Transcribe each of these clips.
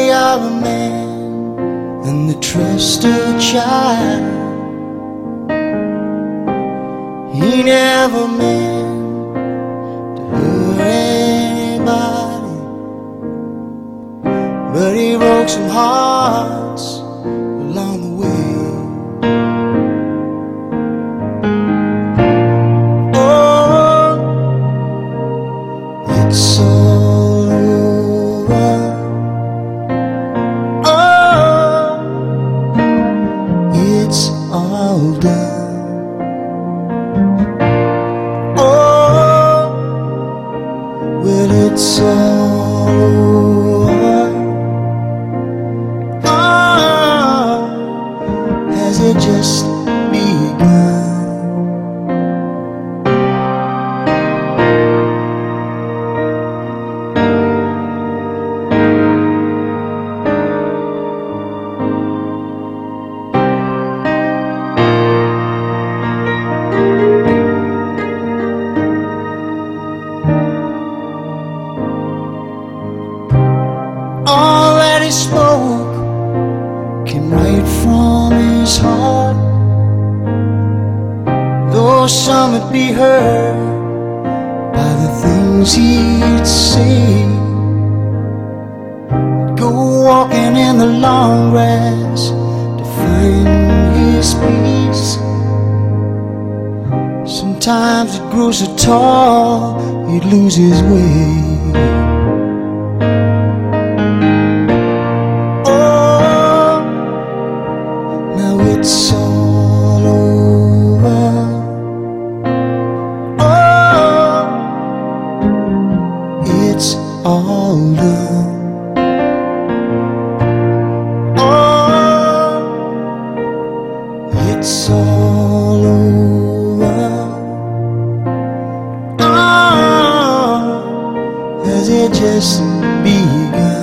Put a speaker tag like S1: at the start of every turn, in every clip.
S1: story of a man and the trusted child. He never meant to hurt anybody, but he broke some hearts along the way. Oh, it's all over. Oh, it's all done. Well, it's all over. Oh, has it just begun? All that he spoke came right from his heart, though some would be hurt by the things he'd say. Go walking in the long grass to find his peace. Sometimes it grows so tall he'd lose his way. It's all over. Oh, it's all done. Oh, it's all over. Oh, has it just begun?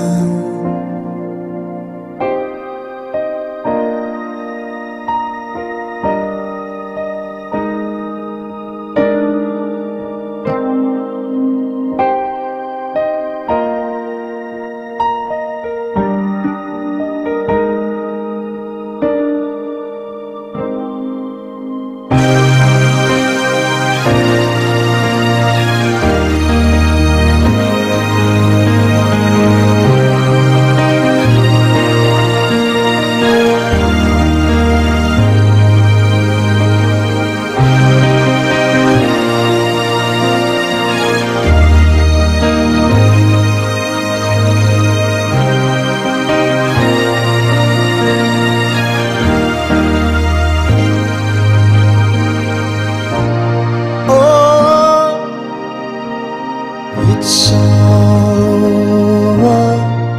S1: It's all over.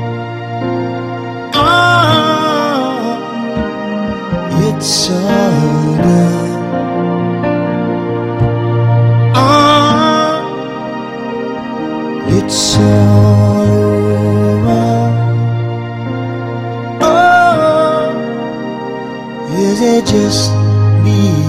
S1: Oh, it's all done. Oh, it's all over. Oh, is it just me?